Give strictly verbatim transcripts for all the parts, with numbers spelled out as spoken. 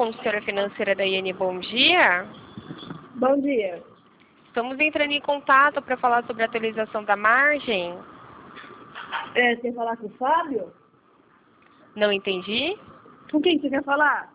consultora financeira da Iane, bom dia. Bom dia. Estamos entrando em contato para falar sobre a atualização da margem. É, você quer falar com o Fábio? Não entendi. Com quem você quer falar?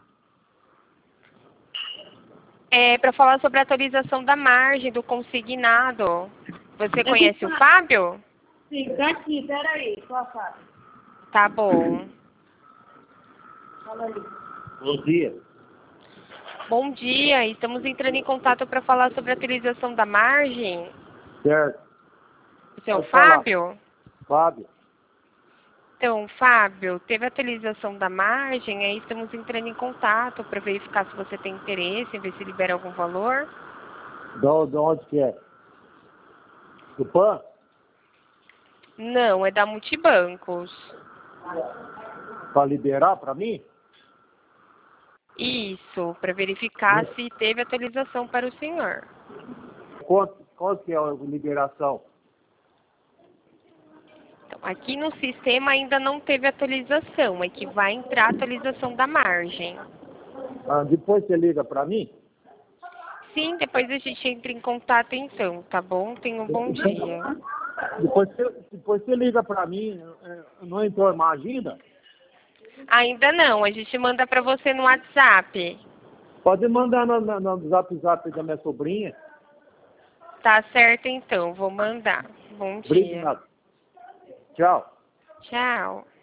É para falar sobre a atualização da margem do consignado. Você É conhece com o o Fábio? Sim, tá aqui, peraí. Qual Fábio? Tá bom. Fala aí. Bom dia. Bom dia, estamos entrando em contato para falar sobre a atualização da margem. Certo. Você é o Pode falar. Fábio? Fábio. Então, Fábio, teve a atualização da margem, aí estamos entrando em contato para verificar se você tem interesse em ver se libera algum valor. De onde, de onde que é? Do P A N? Não, é da Multibancos. Para liberar para mim? Isso, para verificar se teve atualização para o senhor. Quanto, quanto que é a liberação? Então, aqui no sistema ainda não teve atualização, é que vai entrar a atualização da margem. Ah, depois você liga para mim? Sim, depois a gente entra em contato então, tá bom? Tenha um bom dia. Depois você, depois você liga para mim. eh, Não entrou mais ainda? Ainda não, a gente manda para você no WhatsApp. Pode mandar no, no, no zap zap da minha sobrinha. Tá certo então, vou mandar. Bom dia. Obrigado. Tchau. Tchau.